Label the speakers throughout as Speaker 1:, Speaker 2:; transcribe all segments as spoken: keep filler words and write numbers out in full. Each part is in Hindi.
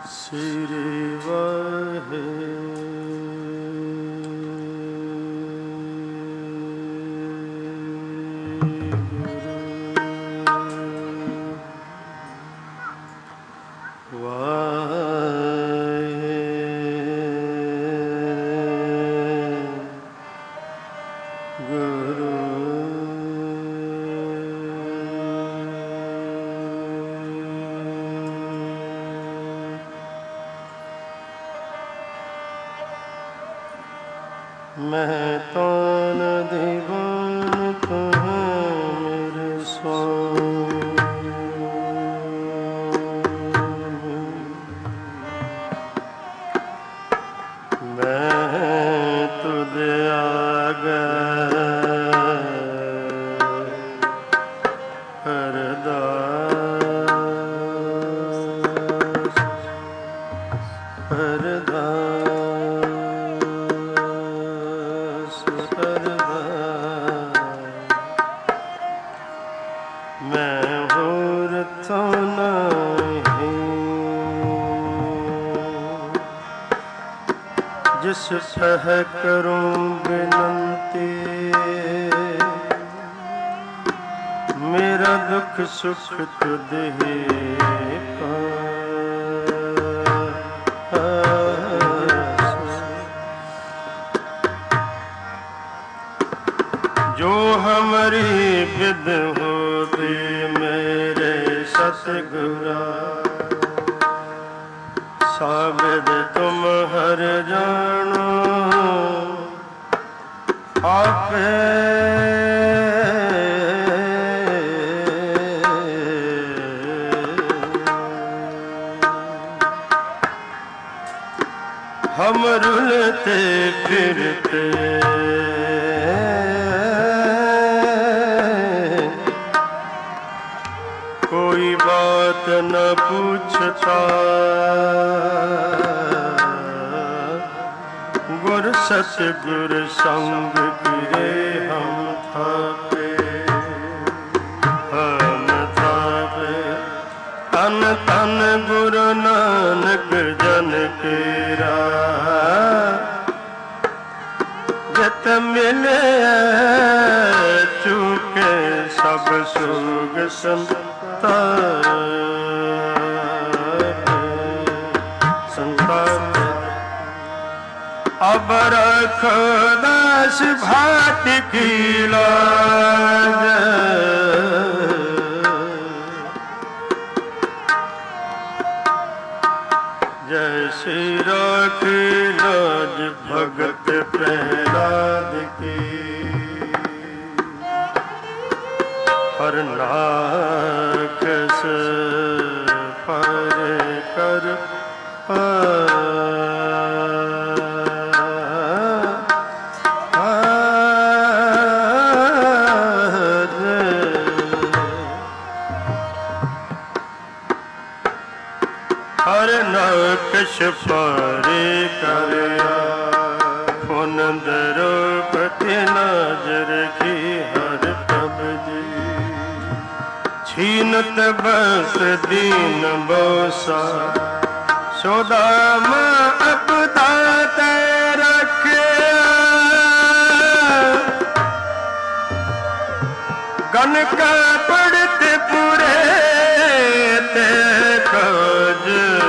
Speaker 1: ਸ੍ਰੀ ਵਾਹਿਗੁਰੂ ਮੈਂ ਤਾਨ ਦੀਵਾਨ ਤੁਹ ਮੇਰੇ ਸਵਾਮੀ, ਮੈਂ ਤੁਧ ਆਗੇ ਅਰਦਾਸ ਅਰਦਾਸ ਮੈਂ ਹੋਰ ਥਾਂ ਨਹੀਂ, ਜਿਸ ਸਹਿ ਕਰੂੰ ਬਿਨੰਤੀ, ਮੇਰਾ ਦੁੱਖ ਸੁਖ ਤੁਧ ਹੀ ਜੋ ਹਮਾਰੀ ਵਿਦ ਹੋਤੀ ਮੇਰੇ ਸਤਿਗੁਰਾ, ਸਾਬਿਦ ਤੁਮ ਹਰ ਜਾਣੋ ਆਪੇ, ਹਮ ਰੁਲਤੇ ਫਿਰਤੇ कोई बात न पूछता, गुर सतगुर संग किरे हम थापे, हम थापे तन तन गुरु नानक जन केरा, जत मिले चूके सब सुग संताप, संताप अब रखो दास भाट की लाज, जैसे राख लाज भगत प्रहलाद की, हर नाखस पर कर हर नाखस पर कर फुन दरोपति नजर की हर तब जी, छीनत बस दीन बोसा, सोदाम अपदा ते रखे, गन का पढ़ते पूरे ते काज,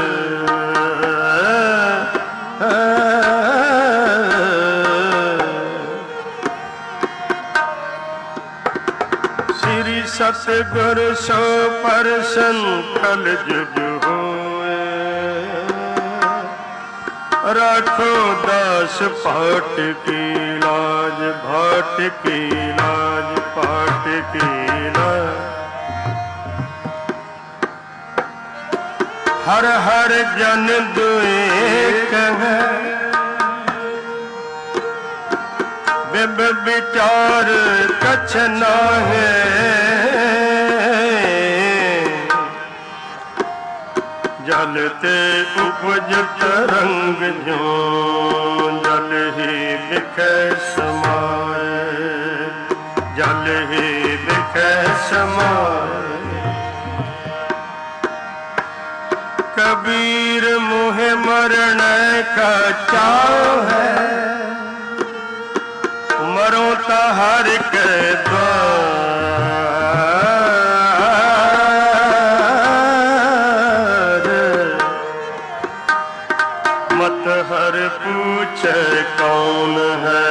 Speaker 1: श्री सतगुर सो परसन कल जुग होए, राखो दास भाट की लाज, भाट की लाज, भाट की लाज, हर हर जन दुए कहे, बिब विचार कछ नाहे, जल ते उपज तरंग ज्यों, जल ही बिखै समाए, जल ही बिखै समाए, कबीर मुहे मरने का चाव है, मरो ता हर के द्वार। मत हर पूछे कौन है,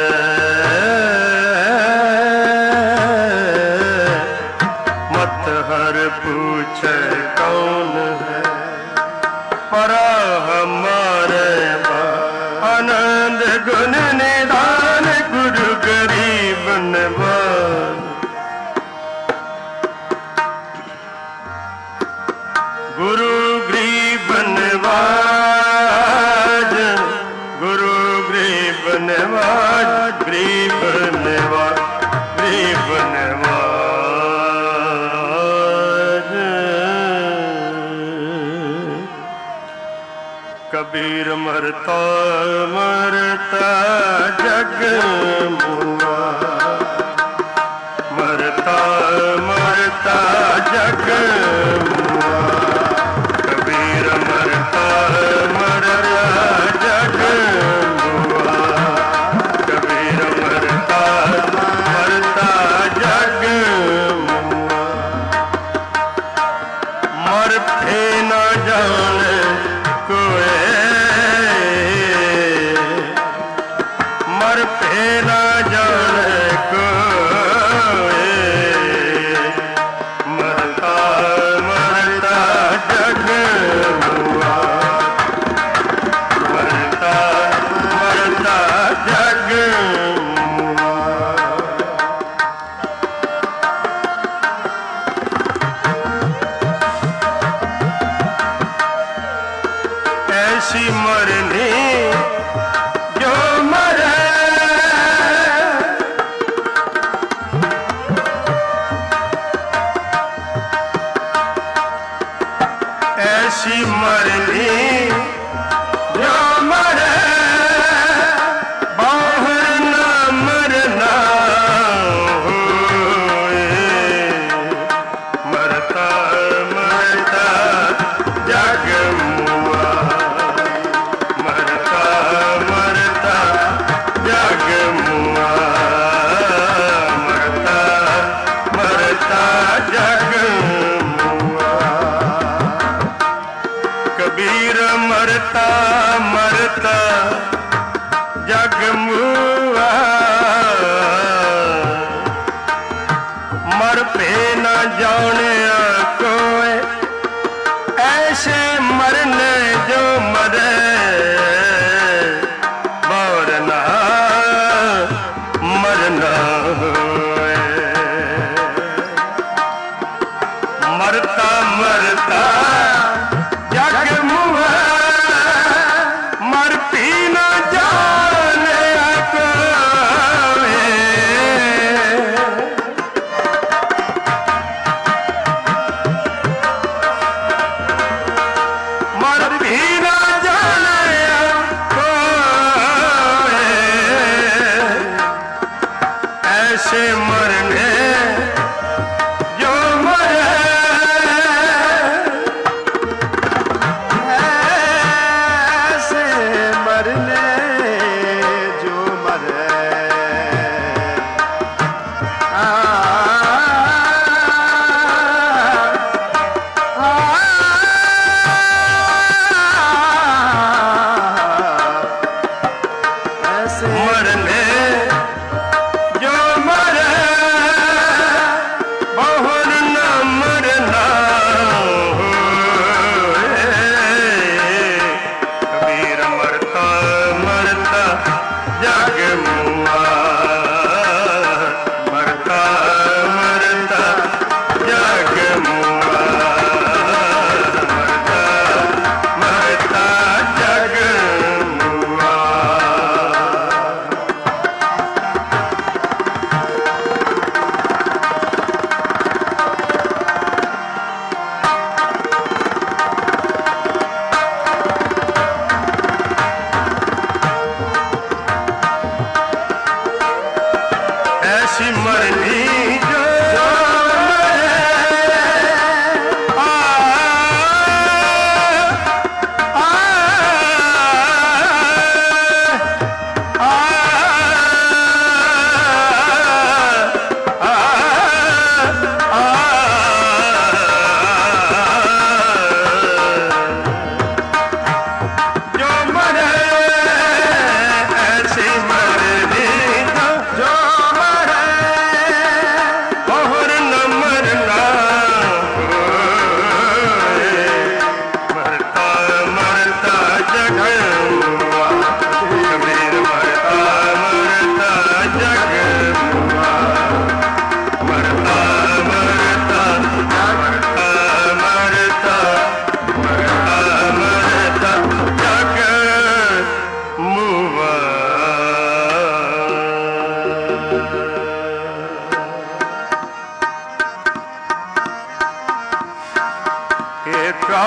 Speaker 1: मत हर पूछे कौन है। परा हमारे आनंद गुण निधान, गुरु गरीब नवाज। गुरु गरीब नवाज, गुरु गरीब नवाज, गरीब नवाज, गरीब नवाज। कबीर मरता मरता जग मुआ, मरता मरता जग मुआ। कबीर मरता मरता जग मुआ, कबीर मरता मरता जग मुआ। मर फे न जाने मर पे न जाने कोई, मरता मरता जग मुआ, मरता मरता जग मुआ। ऐसी मरनी जो मरे, ऐसी मरनी जो मरे, बाहर न मरना होए। मरता मरता जग मुआ, मरता मरता जग मुआ, मरता मरता जग मुआ। कबीर मरता मरता जग मुआ, मर पे न जाने कोई, ऐसे मरने जो मरे, मरना मरना होए। मरता मरता जग मुआ, मर पी न जाने कोई। मर पी न जाने कोई, ऐसे मरने जो मरे,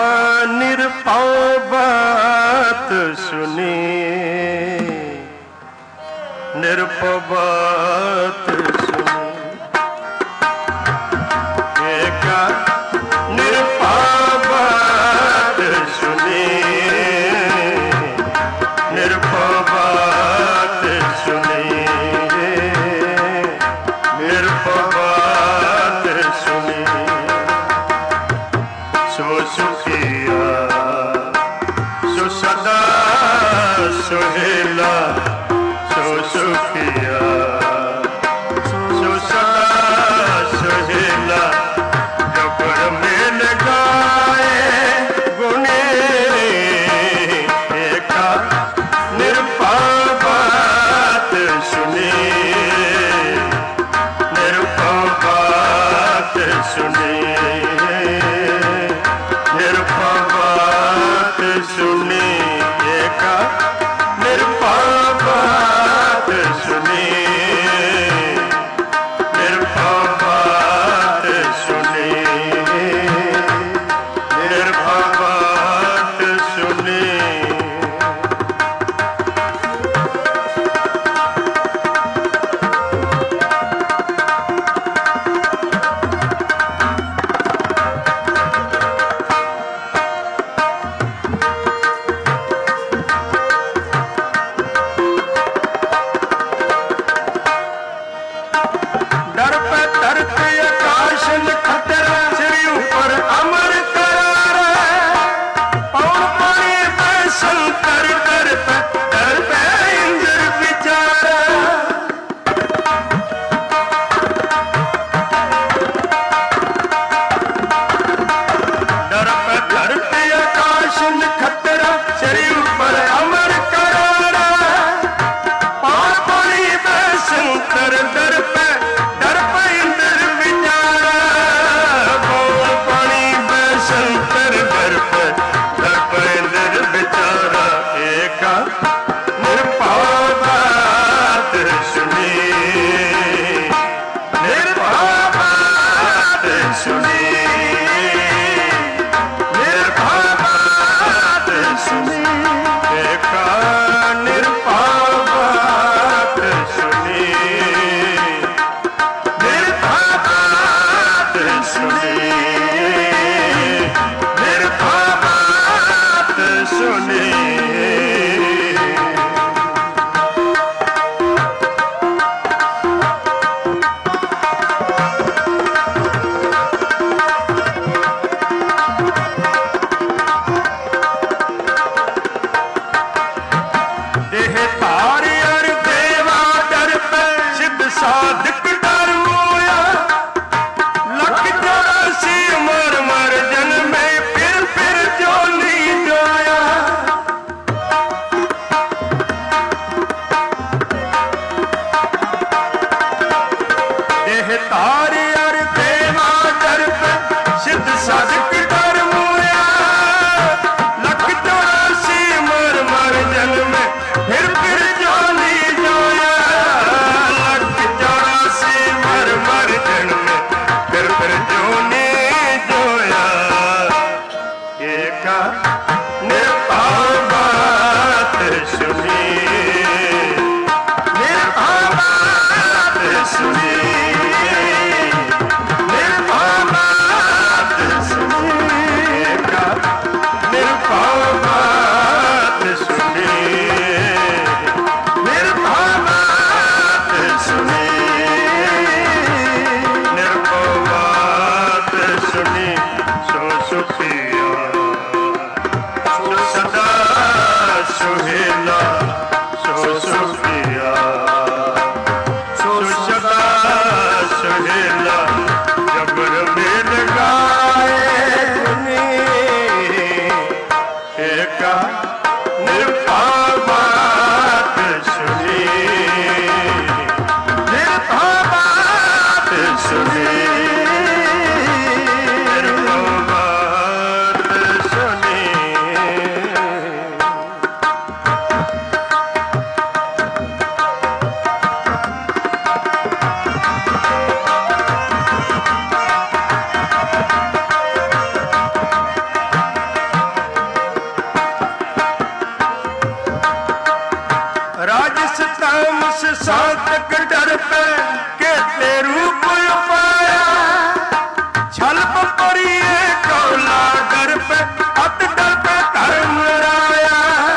Speaker 1: निरपाव बात सुनी, निरपाव बात सुनी, एका निरपाव बात सुनी, निरपाव बात सुनी, निरपाव बात सुनी। सो सुखिया सो सदा सुहेला, सो सुखिया सो सदा सुहेला, जबर मिल गाए गुने, एका निरपाव बात सुनी, निरपाव बात सुनी, निरपाव बात सुनी, एका निरपाव बात सुनी, निरपाव बात सुनी, निरपाव बात सुनी। डर पे धरती आकाश नखतर, श्री ऊपर अमर करार, पवन पानी पे शंकर, दर पे दर पे इंद्र विचार। डर पे धरती आकाश नखतर, श्री ऊपर अमर करार, पवन पानी पे शंकर, दर पे शंकर, दर पे दर पे इंद्र विचारा, एका निरपाव बात सुनी, निरपाव बात सुनी, निरपाव बात सुनी, एका निरपाव बात सुनी, निरपाव बात सुनी, निरपाव बात सुनी। देह तारी और देवा डर पे, सिद्ध साधक डर मोया, लख चौरासी मर मर जन्मे, फिर फिर जो नहीं जोया। देह तारी और देवा डर पे, सिद्ध साधक डर मोया, लख चौरासी मर मर जन्मे, फिर फिर जो नहीं जोया। लख चौरासी मर मर जन्मे, फिर फिर जो नहीं जोया, एका निरपाव बात सुनी, निरपाव बात सुनी, निरपाव बात सुनी, एका निरपाव बात सुनी, निरपाव बात सुनी, निरपाव बात सुनी। सो सुखिया सो सदा सुहेला, सो सुखिया सो सदा सुहेला, जबर मिल गाए गुनी, एका निरपाव बात सुनी, निरपाव बात सुनी, निरपाव बात सुनी। साधक डर पे के ते रूप पाया, छल परिए कौला डर पे अत डर पे धर्म राया।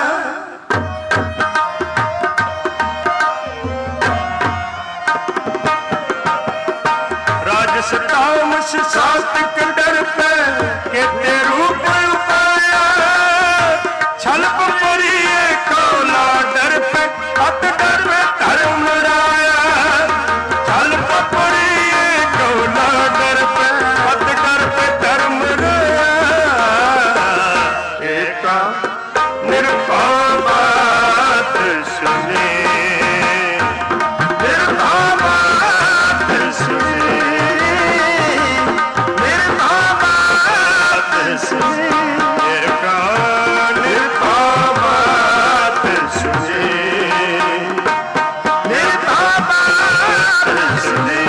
Speaker 1: राजस तामस सात्विक डर पे के ते रूप पाया, छल परिए कौला डर पे अत डर पे धर्म राया। छल परिए कौला डर पे अत डर पे धर्म राया। एका निर्भय बात सुने, निर्भय बात सुने, निर्भय बात सुने। एका निर्भय बात सुने, निर्भय बात सुने,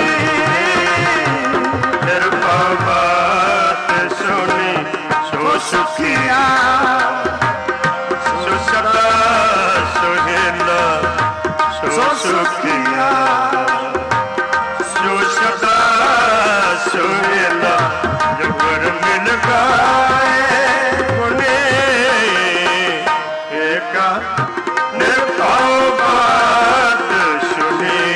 Speaker 1: निर्भय बात सुनी सो सुखिया, सो सदा सुहेला, सो सुखिया, सो सदा सुहेला। जो गुर मिल गाए गुने, एका निर्भय बात सुनी,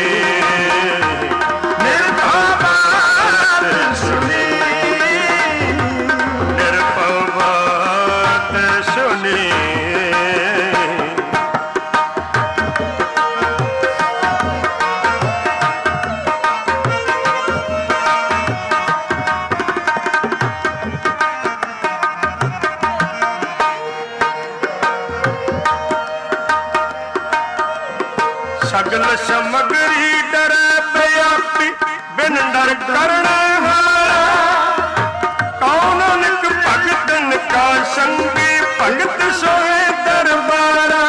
Speaker 1: निर्भय बात सुनी, निर्भय बात सुनी। सगल समग्री डर व्यापी बिन डर करने वाला, कौन निक भगतन का संगी भगत सोए दरबारा।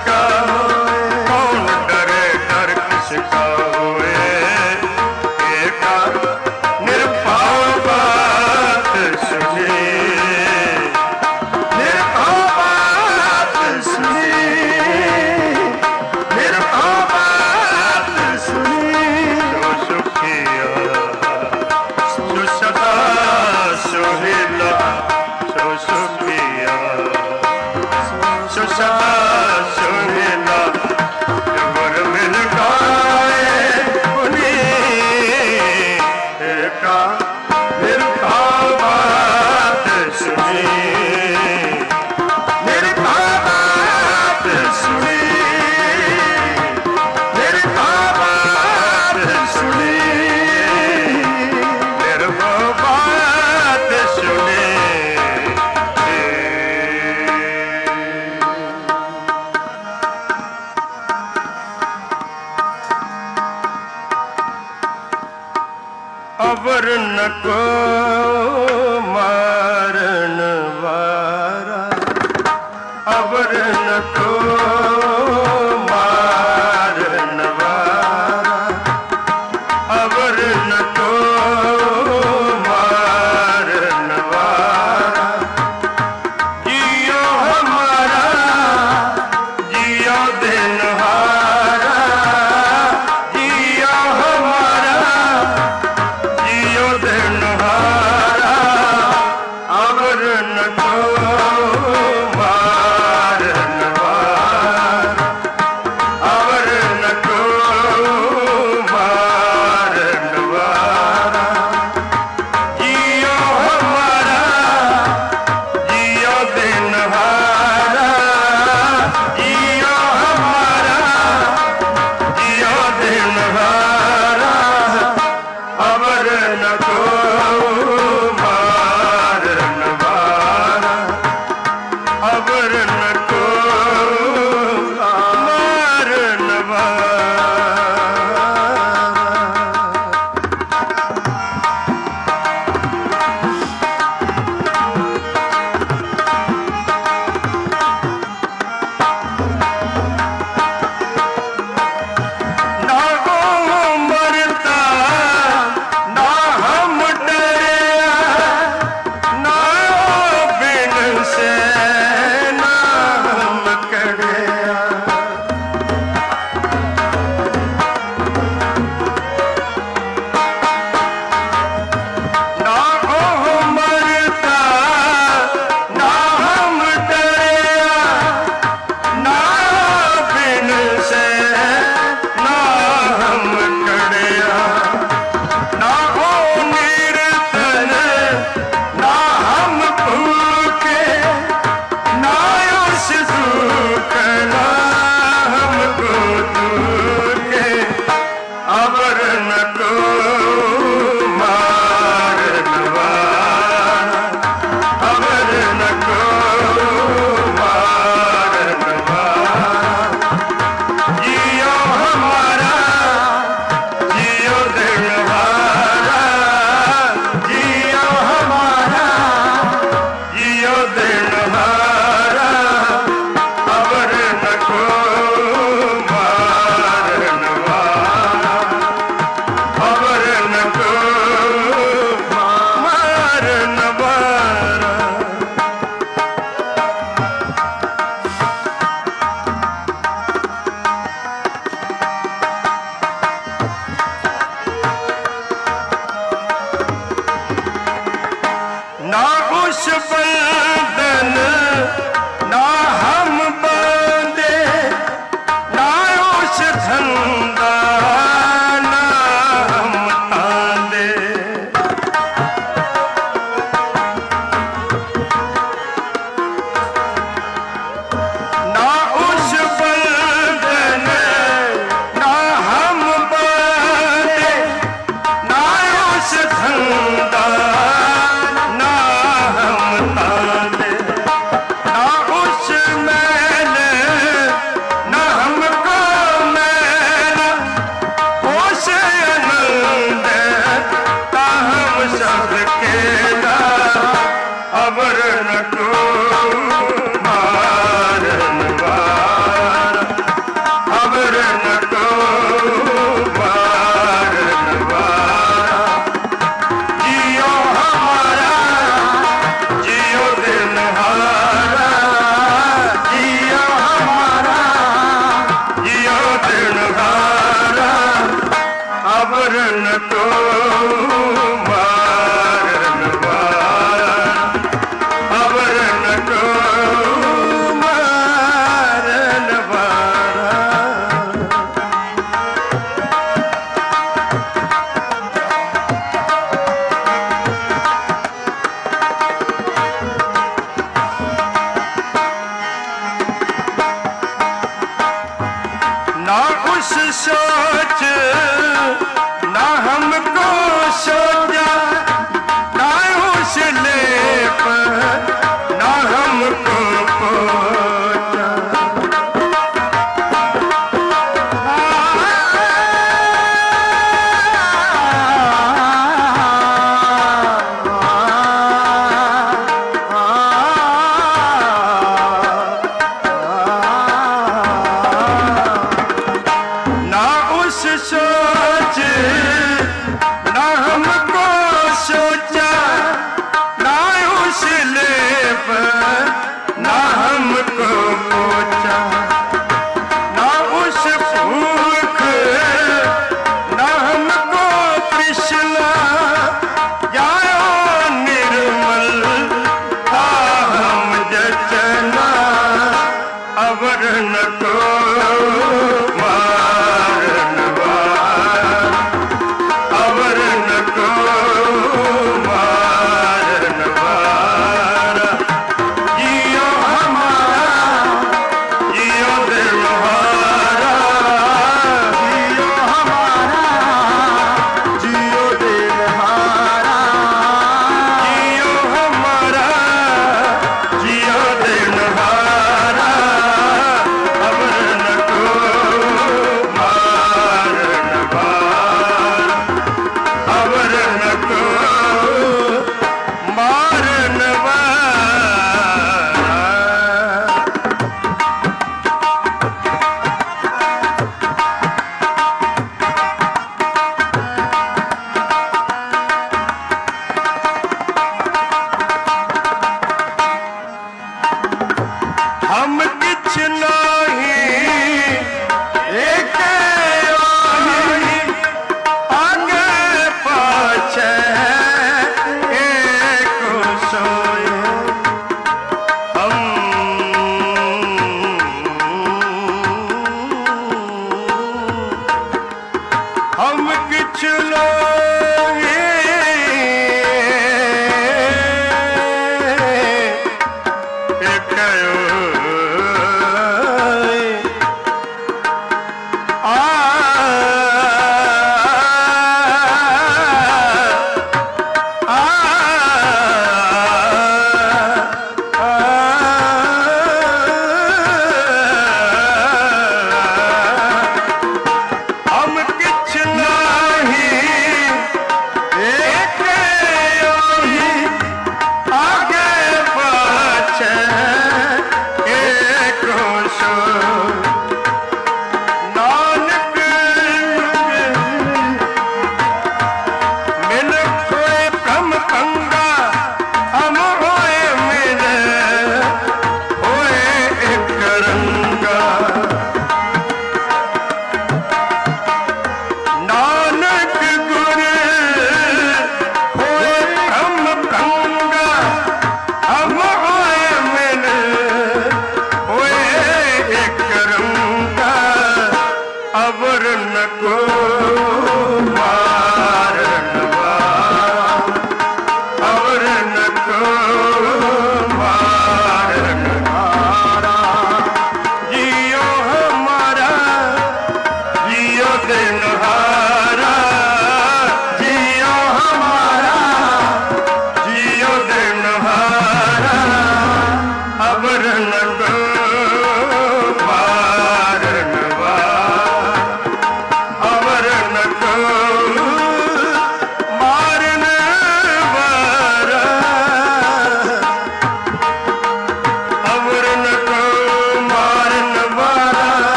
Speaker 1: किसका होए, कौन डरे डर किसका होए। एका निर्भय बात सुनी, निर्भय बात सुनी, निर्भय बात सुनी। जो सुखिया जो सदा सुहेला, जो सुखिया जो सदा सुहेला। जबर मिल गाए उन्हीं एका निर्भय बात सुनी, निर्भय बात सुनी, निर्भय बात सुनी, निर्भय बात सुनी। अवर न को मारन वारा, अवर न को मारन वारा, अवर न को मारन वारा। जियो हमारा जियो दिन हारा, जियो हमारा जियो दिन हारा। अवर न को मारन वारा, अवर न को मारन वारा। जियो हमारा जियो दिन हारा, जियो हमारा जियो दिन हारा। अवर न को मारन वारा, अवर न को मारन वारा। ना वो मरता ना हम डरिया, ना वो बिन से ना हम कड़िया। ना वो मरता ना हम डरिया, ना बिन से ना हम कड़िया। ना हो निर्धन ना हम भूखे, ना उस दुख ना हमको दुखे। अवर न को मारन वारा, अवर न को मारन वारा। जियो हमारा जियो दिन हारा, जियो हमारा जियो दिन हारा। अवर न को मारन वारा, अवर न को मारन वारा। ना उस बंधन ना हम बांधे, ना उस धंधा ना हम तांदे। ना उस बंधन ना हम बांधे, ना उस धंधा ना हम तांदे।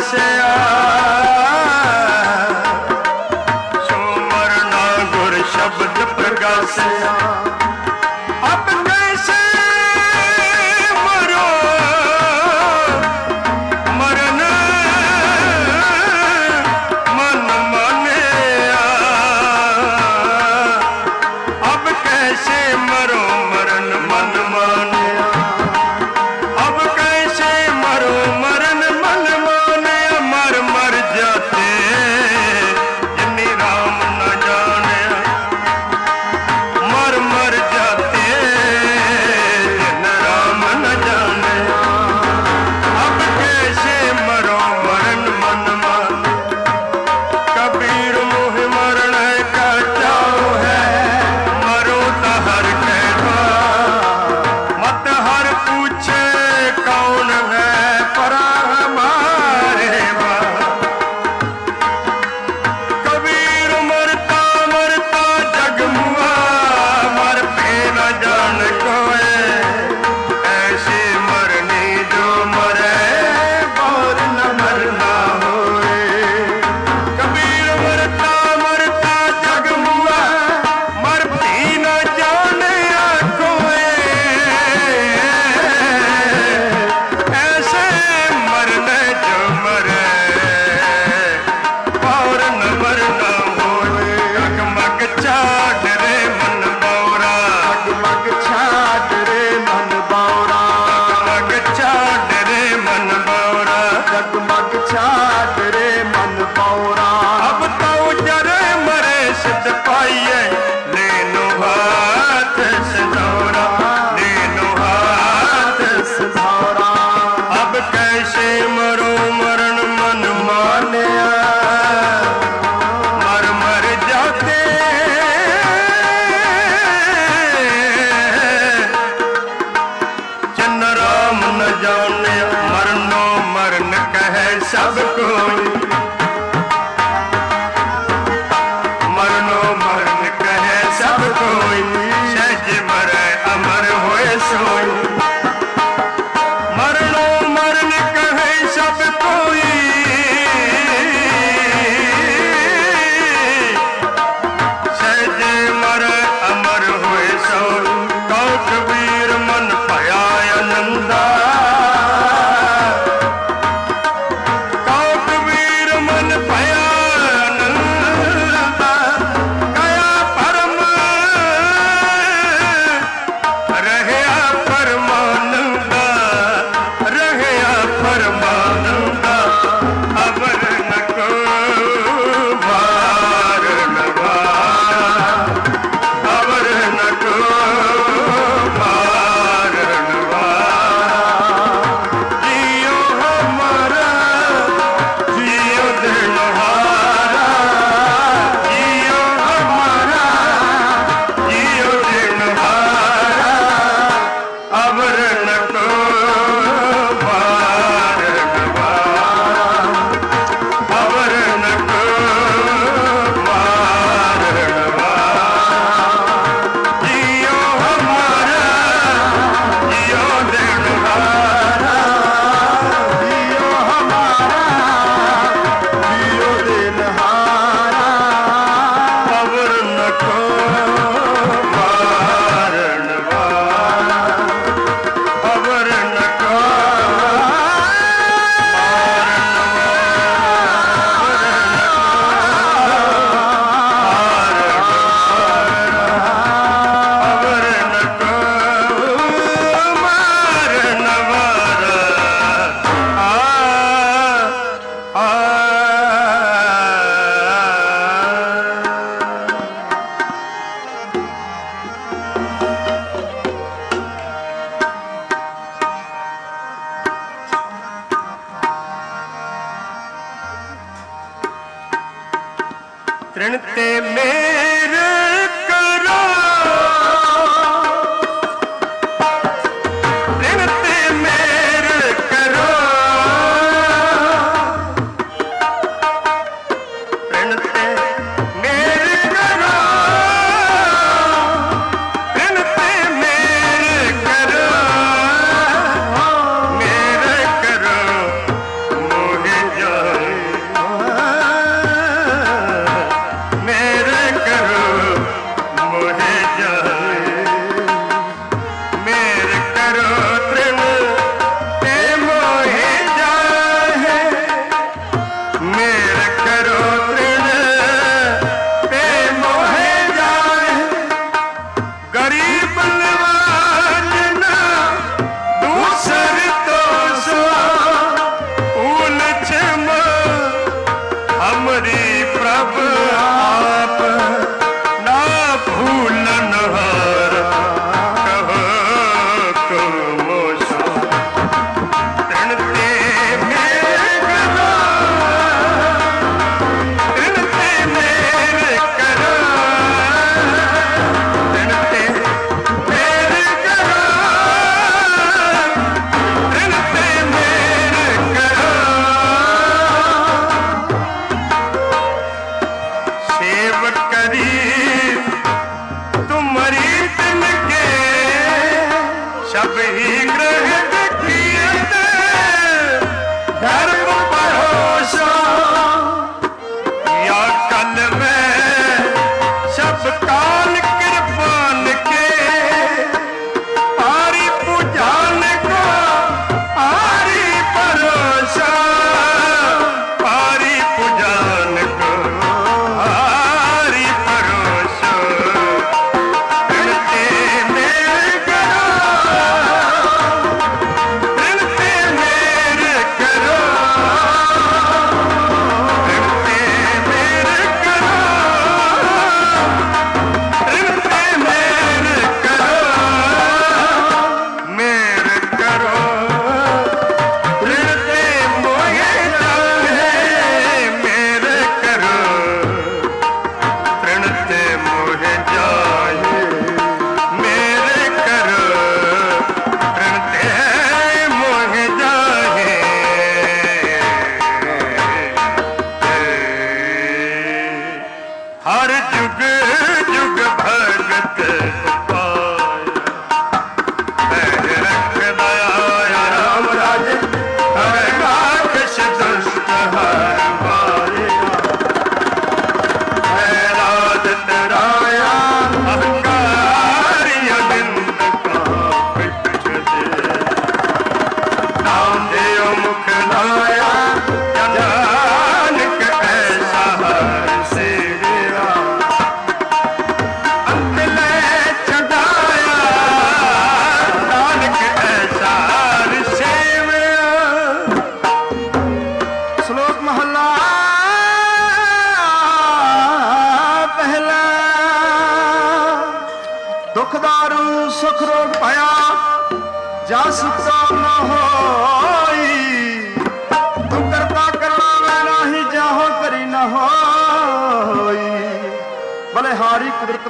Speaker 1: प्रगासिया सो मरना गुर शब्द प्रगासिया अब कैसे मरो मरन मन मानिया अब कैसे मरो मरन मन मानिया अब कैसे मरो मरन मन मानिया मर मर जाते जिन्नी राम न जाने मर मर जाते जिन राम न जाने अब कैसे मरो मरन मन मान कबीर मोह मरण का चाओ है मरो तो हर कहवा मत हर पूछे कौन है परा हमारे बा कबीर मरता मरता जग मुआ मर पे न जान कोए ऐसी मरनी जो मरे और न मरना होए कबीर मरता मरता जग मुआ मर भी न जाने कोए ऐसे मरने जो मरे और न मरना होए अगमग छाट रे मन बौरा
Speaker 2: मग छाट रे मन बौरा
Speaker 1: अगमग छाट रे मन बौरा
Speaker 2: जगमग छाट रे मन बौरा
Speaker 1: अब तो जरे मरे सिद्ध पाइए ले लो हाथ सिंदूरा ले लो हाथ
Speaker 2: सिधौरा
Speaker 1: अब कैसे मरो मरण मन मानिया मर मर जाते जिन राम न जाने मरनो मरण कहे सब कोई मरनो मरण कहे सब कोई सहज मरे अमर होए सोई मरनो मरण कहे सब कोई सहज मरे अमर होए सोई कौ कबीर मन भया आनंदा कौ कबीर मन भया आनंदा गया परम रहया परमानंदा रहया परमानंदा अबर न को भार न भारा अबर न को भार न भारा जियो हमारा जियो दिनहारा जियो हमारा जियो दिनहारा अबर न को भार न भारा अबर न को भार न भारा जियो हमारा जियो दिनहारा
Speaker 2: जियो हमारा जियो दिनहारा
Speaker 1: अबर न को भार न भारा अबर न को अबर न को मार न मारा आ आ तृण ते मेरे करो तृण ते मेरे करो तृण ते मेरे करो तृण ते मेरे करो मेरे करो मोहे जा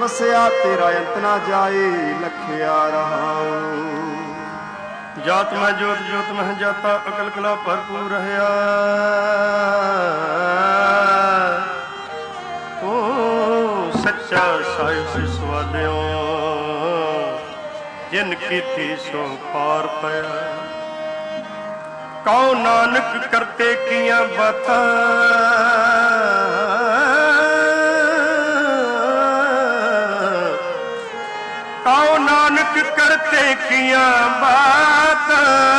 Speaker 2: ਵਸਿਆ ਤੇਰਾ ਅੰਤ ਨਾ ਜਾਏ ਲਖਿਆ ਰਹਾਉ।
Speaker 1: ਜਾਤ ਮੈਂ ਜੋਤ ਜੋਤ ਮੈਂ ਜਾਤਾ ਅਕਲ ਕਲਾ ਭਰਪੂਰ ਰਹਾ। ਤੂੰ ਸੱਚਾ ਸਾਹਿਬ ਸਿ ਸਵਾਲਿਓ ਜਿਨ ਕੀਤੀ ਸੋ ਪਾਰ ਪਿਆ। ਕਉ ਨਾਨਕ ਕਰਤੇ ਕੀਆਂ ਬਾਤਾਂ ਕਉ ਨਾਨਕ ਕਰਤੇ ਕੀਆਂ ਬਾਤਾਂ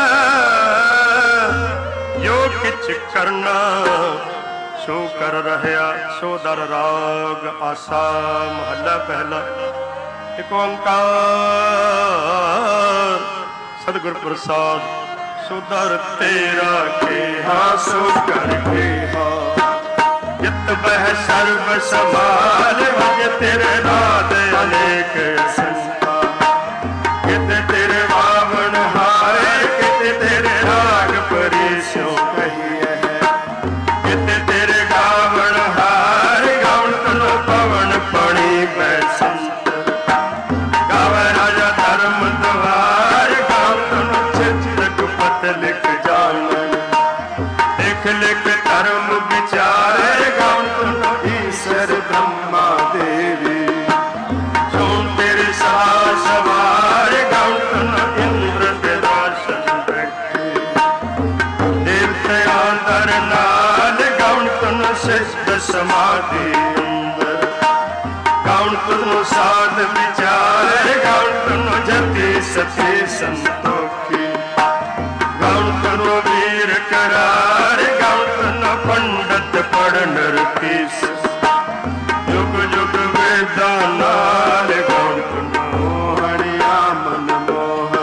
Speaker 1: ਜੋ ਕਿਛ ਕਰਨਾ ਸੋ ਕਰ ਰਹਿਆ ਸੋ ਦਰ ਰਾਗ ਆਸਾ। ਮਹੱਲਾ ਪਹਿਲਾ। ਇਕ ਓੰਕਾਰ ਸਤਿਗੁਰ ਪ੍ਰਸਾਦ। ਸੋ ਦਰ ਤੇਰਾ ਕੇਹਾ ਸੋ ਕਰ ਕੇਹਾ ਜਿਤ ਬਹਿ ਸਰਬ ਸੰਭਾਲ ਵਜ ਤੇਰੇ ਨਾਦ ਅਨੇਕ ਸੰਤਾ। ਕਿਤੇ ਤੇਰੇ ਵਾਵਣ ਹਾਰੇ ਕਿਤੇ ਤੇਰੇ ਰਾਗ ਪਰਿਸਿਓ ਕਹੀਐ। ਕਿਤੇ ਤੇਰੇ ਗਾਵਣ ਹਾਰ ਗਾਉਣ ਤਨੋ ਪਵਨ ਪਣੀ ਬੈ ਸੰਤ। ਗਾਵੈ ਰਾਜਾ ਧਰਮ ਦੁਆਰ ਗਾਉਣ ਤਨੋ ਚਿਤ ਗੁਪਤ ਲਿਖ ਜਾਣਨ। ਲਿਖ ਲਿਖ ਧਰਮ ਵਿਚਾਰੇ ਗਾਉਣ ਤਨੋ ਈਸ਼ਰ ਬ੍ਰਹਮਾ ਦੇਵੀ। ਸੁਣ ਤੇਰੇ ਸਾਹ ਸਵਾਰ ਗਾਉਣ ਤਨੋ ਇੰਦਰ ਤੇ ਦਾਸਨ ਬੈਠੇ। ਦੇਵਤਿਆਂ ਦਰ ਨਾਲ ਗਾਉਣ ਤਨੋ ਸਿੱਧ ਸਮਾਧੀ ਅੰਦਰ। ਗਾਉਣ ਤਨੋ ਸਾਧ ਵਿਚਾਰ ਗਾਉਣ ਤਨੋ ਜਤੀ ਸਤੀ ਸੰਤੋਖੀ। ਗਾਉਣ ਤਨੋ ਵੀਰ ਕਰਾਰ ਗਾਉਣ ਤਨੋ ਪੰਡਤ ਪੜਨ ਰਕੀਸ। ਜੁਗ ਜੁਗ ਵੇਦਾਂ ਨਾਲ ਗਾਉਣ ਤਨੋ ਹਣਿਆ ਮਨ ਮੋਹ।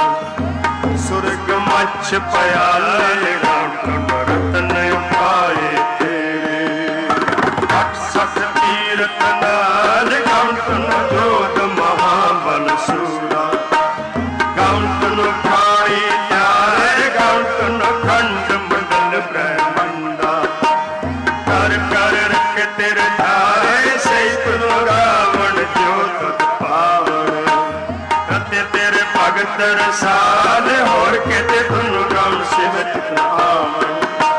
Speaker 1: ਸੁਰਗ ਮੱਛ ਪਿਆਲੇ ਗਾਉਣ ਤਨੋ ਰਤਨ ਪਾਏ ਤੇਰੇ। ਅਠ ਸਠ ਤੀਰਥ ਨਾਲ ਗਾਉਣ ਤਨੋ ਜੋਤ ਮਹਾਬਲ ਸੂਰਾ। ਗਾਉਣ ਤਨੋ ਪਾਣੀ ਪਿਆਰੇ ਗਾਉਣ ਤਨੋ ਖੰਡ ਮੰਡਲ ਬ੍ਰਹਮੰਡਾ। ਕਰ ਕਰ ਰੱਖ ਤੇਰੇ ਧਾਰੇ ਸਹੀ ਤਨੋ ਰਾਵਣ ਜੋਤ ਪਾਵਨ। ਅਤੇ ਤੇਰੇ ਭਗਤ ਰਸਾਲ ਹੋਰ ਕਿਤੇ ਤਨੋ ਗਾਉਣ ਸਿਵਤ ਆਵਨ।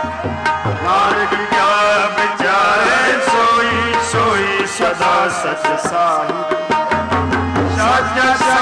Speaker 1: ਨਾਨਕ ਕਿਆ ਵਿਚਾਰੇ ਸੋਈ ਸੋਈ ਸਦਾ ਸਚ ਸਾਹਿਬ। ਸਾਚਾ